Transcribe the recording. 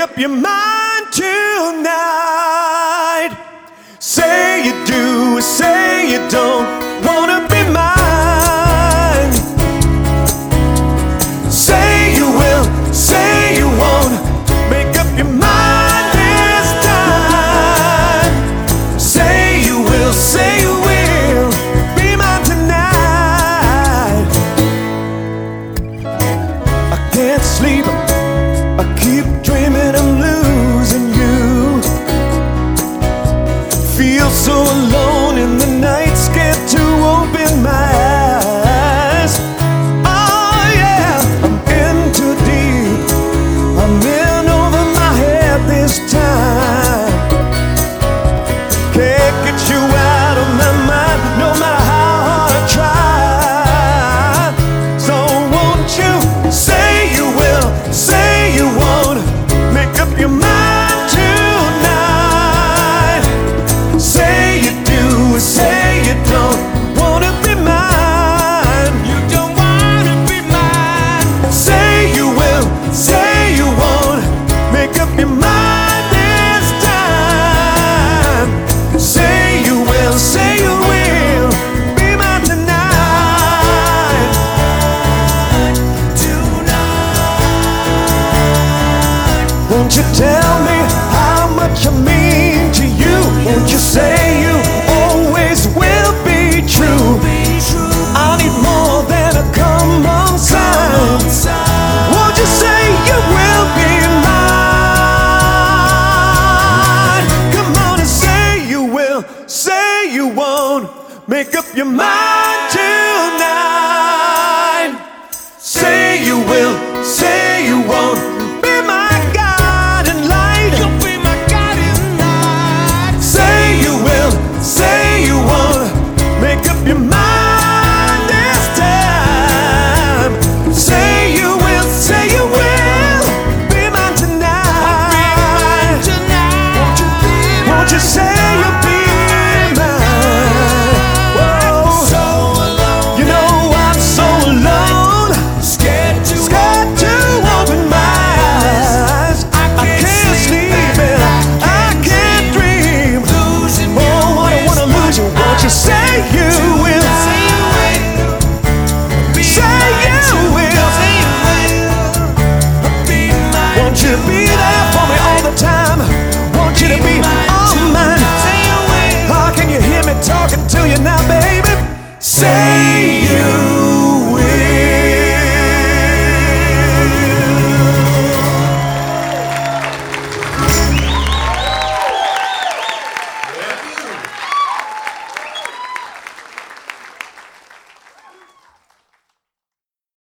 up your mind tonight. Say you do, say you don't wanna be mine. Say you will, say you won't. Make up your mind this time. Say you will, say you will be mine tonight. I can't sleep, I keep dreaming I'm losing you. Feel so alone in the night, scared to open my eyes. Oh yeah, I'm in too deep, I'm in over my head this time. Can't get you out of my mind, no matter how hard I try. So won't you say you will, say you won't. Make up your mind tonight. Say you do, say you don't wanna be mine. You don't wanna be mine. Say you will, say you won't. Make up your mind this time. Say you will, say you will be mine tonight. Tonight. Won't you tell me how much I mean to you? Won't you say you always will be true? I need more than a common sign. Won't you say you will be mine? Come on and say you will, say you won't. Make up your mind.